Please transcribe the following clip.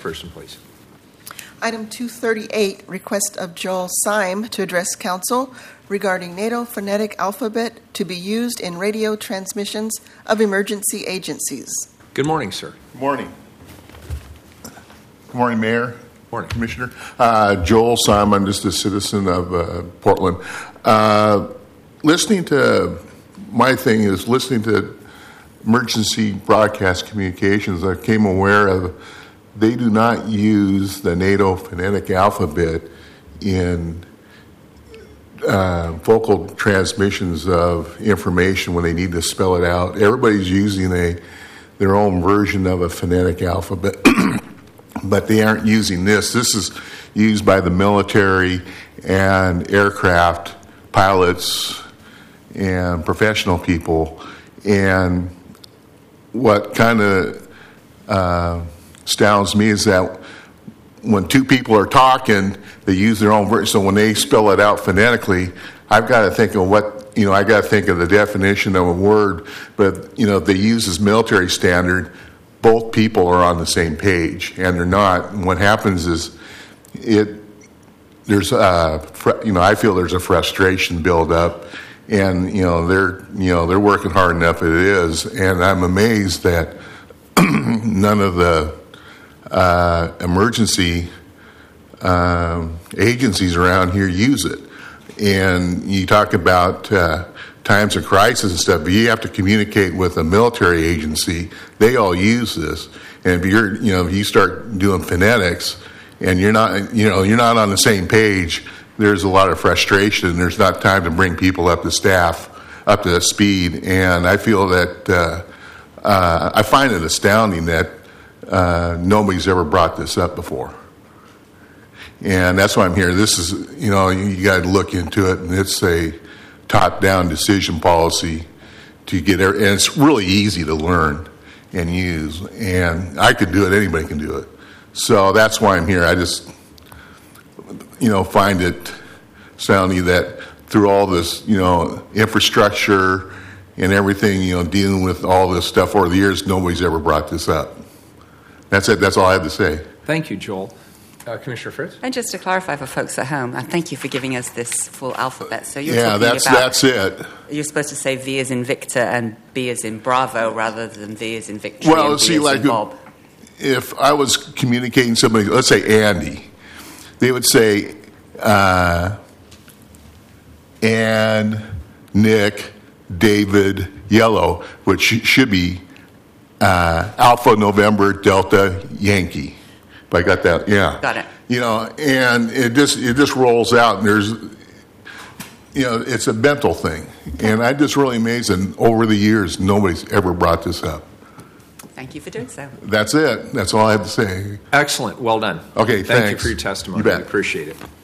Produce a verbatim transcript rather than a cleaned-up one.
person, please. Item two thirty-eight, request of Joel Syme to address council regarding NATO phonetic alphabet to be used in radio transmissions of emergency agencies. Good morning, sir. Good morning. Good morning, Mayor. Morning. Commissioner. Uh, Joel Syme, I'm just a citizen of uh, Portland. Uh, listening to, my thing is listening to emergency broadcast communications, I became aware of they do not use the NATO phonetic alphabet in uh, vocal transmissions of information when they need to spell it out. Everybody's using a their own version of a phonetic alphabet, but they aren't using this. This is used by the military and aircraft pilots and professional people. And what kind of uh, astounds me is that when two people are talking, they use their own version. So when they spell it out phonetically, I've got to think of what, you know, I got to think of the definition of a word. But, you know, if they use this military standard, both people are on the same page, and they're not. And what happens is it, there's, uh, you know, I feel there's a frustration build up, and, you know, they're, you know, they're working hard enough as it is. And I'm amazed that none of the uh, emergency uh, agencies around here use it. And you talk about uh, times of crisis and stuff, but you have to communicate with a military agency. They all use this. And if you're, you know, if you start doing phonetics and you're not, you know, you're not on the same page, there's a lot of frustration. There's not time to bring people up to staff, up to speed. And I feel that, uh, uh, I find it astounding that uh, nobody's ever brought this up before. And that's why I'm here. This is, you know, you, you got to look into it, and it's a top-down decision policy to get there. And it's really easy to learn and use. And I could do it. Anybody can do it. So that's why I'm here. I just, you know, find it astounding that through all this, you know, infrastructure and everything, you know, dealing with all this stuff over the years, nobody's ever brought this up. That's it. That's all I have to say. Thank you, Joel. Uh, Commissioner Fritz? And just to clarify for folks at home, uh, thank you for giving us this full alphabet. So you're yeah, talking that's about, that's it. You're supposed to say V as in Victor and B as in Bravo rather than V as in Victory Well, and B see, as like in Bob. If I was communicating with somebody, let's say Andy, they would say, uh, and Nick, David, Yellow, which should be uh, Alpha, November, Delta, Yankee. If I got that, yeah. Got it. You know, and it just it just rolls out, and there's, you know, it's a mental thing. And I'm just really amazed, and over the years, nobody's ever brought this up. Thank you for doing so. That's it. That's all I have to say. Excellent. Well done. Okay, Thank thanks. you for your testimony. You bet. We appreciate it.